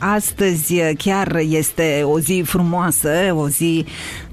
astăzi chiar este o zi frumoasă, o zi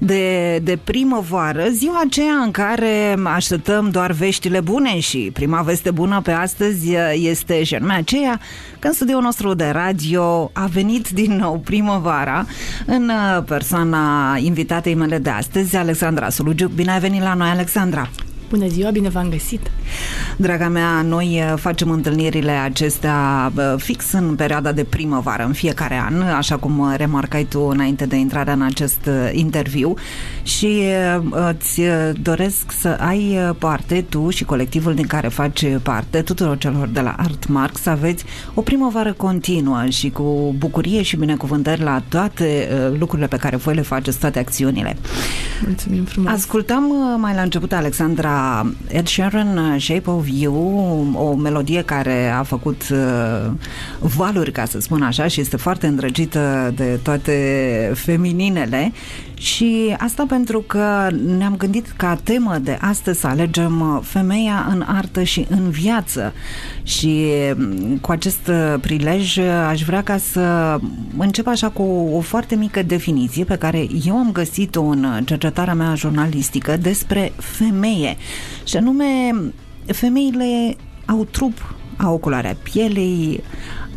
de primăvară, ziua aceea în care așteptăm doar veștile bune și prima veste bună pe astăzi este și anume aceea că în studioul nostru de radio a venit din nou primăvara în persoana invitatei mele de astăzi, Alexandra Sulugiuc. Bine ai venit la noi, Alexandra! Bună ziua, bine v-am găsit! Draga mea, noi facem întâlnirile acestea fix în perioada de primăvară, în fiecare an, așa cum remarcai tu înainte de intrarea în acest interviu, și îți doresc să ai parte, tu și colectivul din care faci parte, tuturor celor de la Artmark, să aveți o primăvară continuă și cu bucurie și binecuvântări la toate lucrurile pe care voi le faceți, toate acțiunile. Mulțumim frumos! Ascultam mai la început, Alexandra, Ed Sheeran, Shape of You, o melodie care a făcut valuri, ca să spun așa, și este foarte îndrăgită de toate femininele. Și asta pentru că ne-am gândit ca temă de astăzi să alegem femeia în artă și în viață. Și cu acest prilej aș vrea ca să încep așa cu o foarte mică definiție pe care eu am găsit-o în cercetarea mea jurnalistică despre femeie. Și anume, femeile au trup, au culoarea pielei,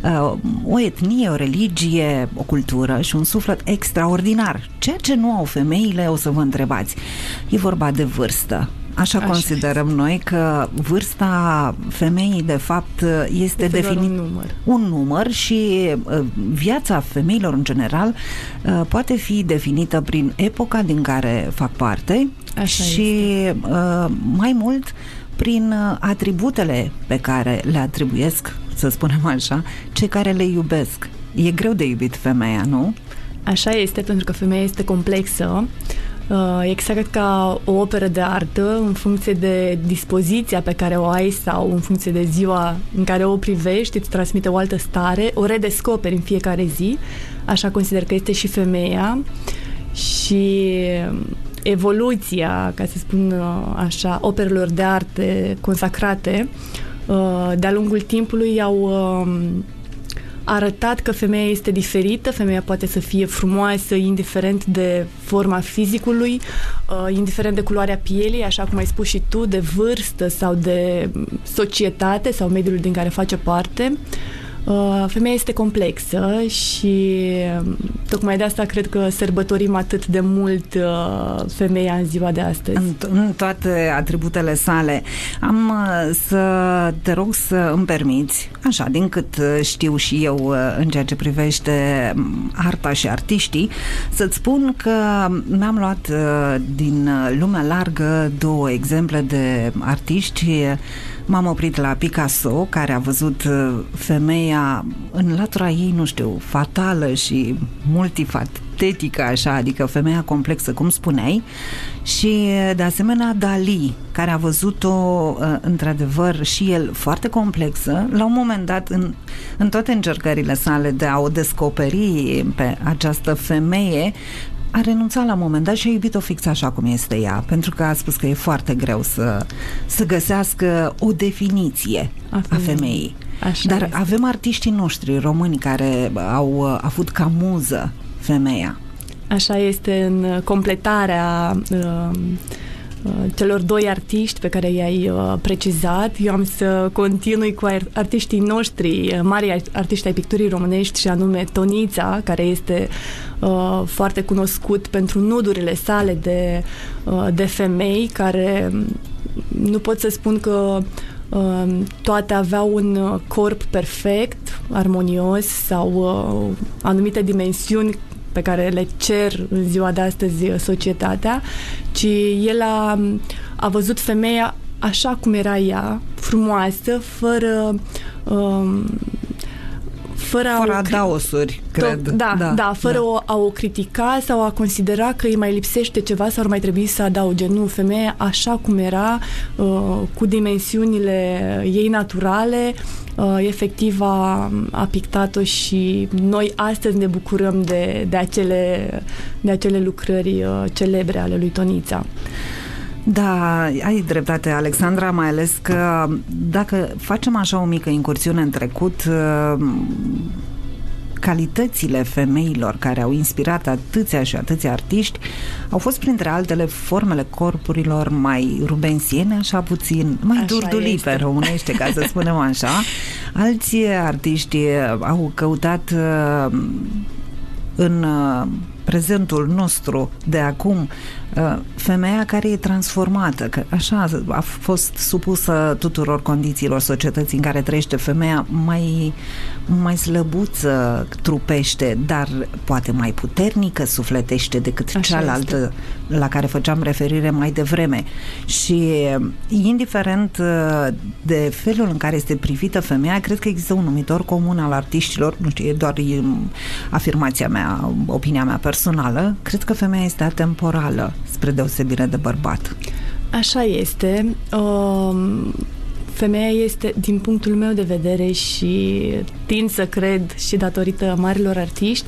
o etnie, o religie, o cultură și un suflet extraordinar. Ceea ce nu au femeile, o să vă întrebați, e vorba de vârstă. Așa considerăm noi că vârsta femeii, de fapt, este definit un număr și viața femeilor, în general, poate fi definită prin epoca din care fac parte. Așa și mai mult prin atributele pe care le atribuiesc, să spunem așa, cei care le iubesc. E greu de iubit femeia, nu? Așa este, pentru că femeia este complexă. Exact ca o operă de artă, în funcție de dispoziția pe care o ai sau în funcție de ziua în care o privești, îți transmite o altă stare, o redescoperi în fiecare zi. Așa consider că este și femeia. Și evoluția, ca să spun așa, operelor de arte consacrate de-a lungul timpului au arătat că femeia este diferită, femeia poate să fie frumoasă indiferent de forma fizicului, indiferent de culoarea pielii, așa cum ai spus și tu, de vârstă sau de societate sau mediul din care face parte. Femeia este complexă și tocmai de asta cred că sărbătorim atât de mult femeia în ziua de astăzi. În toate atributele sale. Am să te rog să îmi permiți, așa, din cât știu și eu în ceea ce privește arta și artiștii, să-ți spun că mi-am luat din lumea largă două exemple de artiști. M-am oprit la Picasso, care a văzut femeia în latura ei, nu știu, fatală și multifacetică, așa, adică femeia complexă, cum spuneai, și de asemenea Dali, care a văzut-o într-adevăr și el foarte complexă, la un moment dat în toate încercările sale de a o descoperi pe această femeie, a renunțat la un moment dat și a iubit-o fix așa cum este ea, pentru că a spus că e foarte greu să găsească o definiție a femeii. Dar este. Avem artiștii noștri români care au avut ca muză femeia. Așa este, în completarea celor doi artiști pe care i-ai precizat. Eu am să continui cu artiștii noștri, mari artiști ai picturii românești, și anume Tonița, care este foarte cunoscut pentru nudurile sale de femei, care nu pot să spun că toate aveau un corp perfect, armonios sau anumite dimensiuni pe care le cer în ziua de astăzi societatea, ci el a văzut femeia așa cum era ea, frumoasă, fără adaosuri, cred. Fără a o critica sau a considera că îi mai lipsește ceva sau ar mai trebui să adauge. Nu, femeia așa cum era, cu dimensiunile ei naturale, efectiv a pictat-o și noi astăzi ne bucurăm de acele lucrări celebre ale lui Tonița. Da, ai dreptate, Alexandra, mai ales că dacă facem așa o mică incursiune în trecut, calitățile femeilor care au inspirat atâția și atâția artiști au fost printre altele formele corpurilor mai rubensiene, așa puțin, mai durduli pe românește, ca să spunem așa. Alți artiști au căutat în prezentul nostru de acum femeia care e transformată, că așa a fost supusă tuturor condițiilor societății în care trăiește femeia, mai slăbuță trupește, dar poate mai puternică sufletește decât așa cealaltă este, la care făceam referire mai devreme. Și indiferent de felul în care este privită femeia, cred că există un numitor comun al artiștilor, nu știu, e doar afirmația mea, opinia mea personală, cred că femeia este atemporală, spre deosebire de bărbat. Așa este. Femeia este, din punctul meu de vedere, și tind să cred și datorită marilor artiști,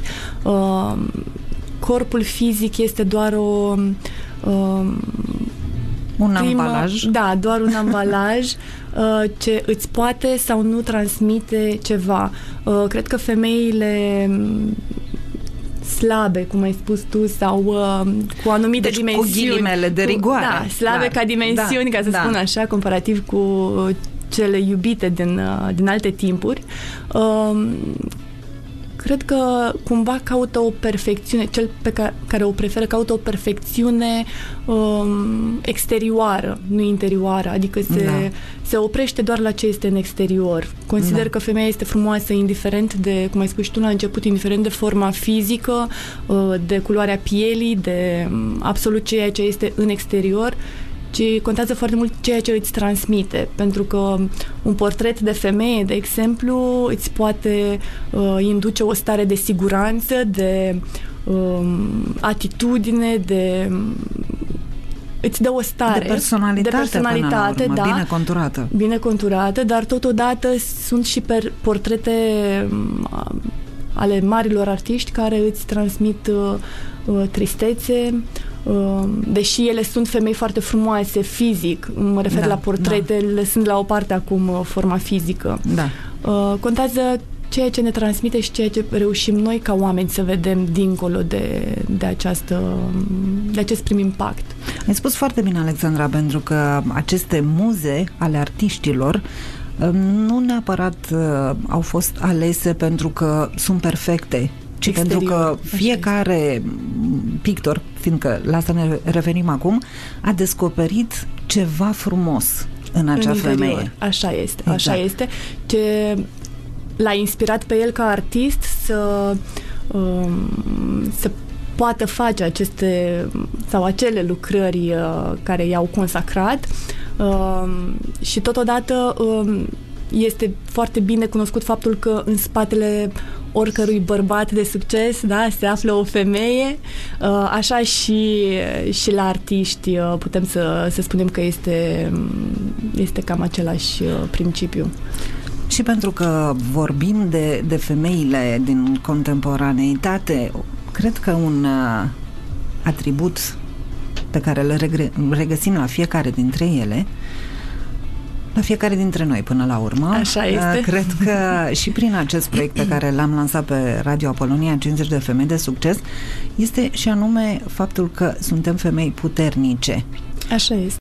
corpul fizic este doar un ambalaj. Da, doar un ambalaj ce îți poate sau nu transmite ceva. Cred că femeile slabe, cum ai spus tu, sau cu anumite dimensiuni. Cu ghilimele de rigoare. Da, slabe ca dimensiuni, ca să spun așa, comparativ cu cele iubite din alte timpuri. Cred că cumva caută o perfecțiune, cel pe care o preferă caută o perfecțiune exterioară, nu interioară, adică se oprește doar la ce este în exterior. Consider că femeia este frumoasă indiferent de, cum ai spus și tu la început, indiferent de forma fizică, de culoarea pielii, de absolut ceea ce este în exterior, ci contează foarte mult ceea ce îți transmite, pentru că un portret de femeie, de exemplu, îți poate induce o stare de siguranță, de atitudine, îți dă o stare de personalitate, da, bine conturată, dar totodată sunt și portrete ale marilor artiști care îți transmit tristețe, deși ele sunt femei foarte frumoase fizic, mă refer la portrete, lăsând la o parte acum forma fizică. Da. Contează ceea ce ne transmite și ceea ce reușim noi ca oameni să vedem dincolo de acest prim impact. Ai spus foarte bine, Alexandra, pentru că aceste muze ale artiștilor nu neapărat au fost alese pentru că sunt perfecte, ci exterior, pentru că fiecare pictor, fiindcă la asta ne referim acum, a descoperit ceva frumos în acea femeie. Așa este, exact. Așa este. Ce l-a inspirat pe el ca artist să poată face aceste sau acele lucrări care i-au consacrat și totodată este foarte bine cunoscut faptul că în spatele oricărui bărbat de succes, da, se află o femeie, așa și la artiști putem să spunem că este cam același principiu. Și pentru că vorbim de femeile din contemporaneitate, cred că un atribut pe care îl regăsim la fiecare dintre ele, la fiecare dintre noi până la urmă. Așa este. Cred că și prin acest proiect pe care l-am lansat pe Radio Apolonia, 50 de femei de succes, este și anume faptul că suntem femei puternice. Așa este.